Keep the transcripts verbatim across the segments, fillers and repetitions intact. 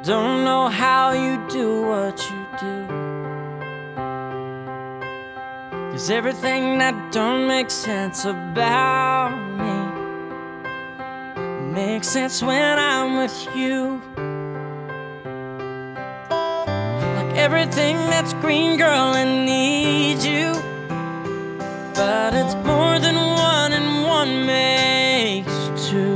don't know how you do what you do, 'cause everything that don't make sense about me makes sense when I'm with you. Like everything that's green, girl, I need you, but it's more than one and one makes two.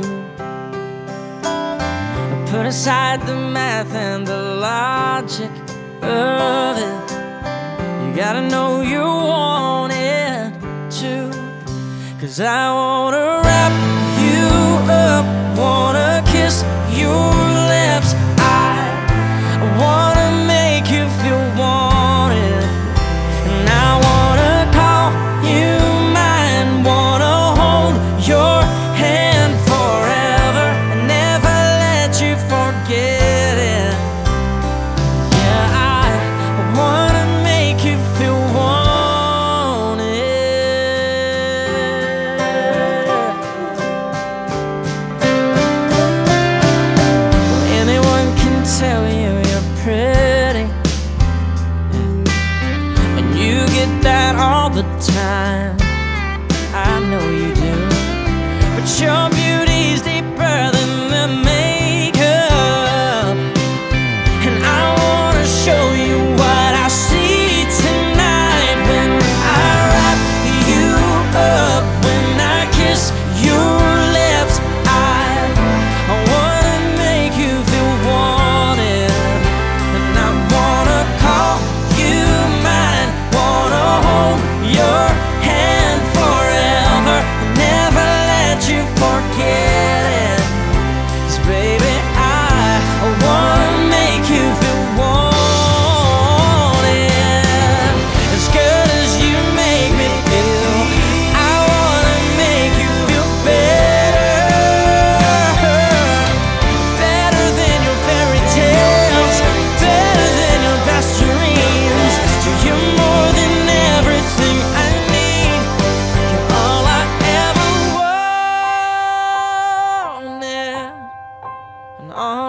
Put aside the math and the logic of it, you gotta know you want it too. 'Cause I wanna wrap you up, wanna kiss your lips, I wanna make you feel wanted, and I wanna call you mine, wanna hold your hand forever and never let you forget it. Yeah, I wanna make you feel wanted. Anyone can tell you you're pretty, and you get that all the time, I know you do, but your beauty's deeper than the makeup, and I wanna show you what I see tonight when I wrap you up, when I kiss your lips. I, I wanna make you feel wanted, and I wanna call you mine, wanna hold your hand forever and never let you forget it. 'Cause baby, I, I wanna make you feel wanted as good as you make me feel. I wanna make you feel better, better than your fairy tales, better than your best dreams. You're more than everything I need, you're all I ever wanted, and all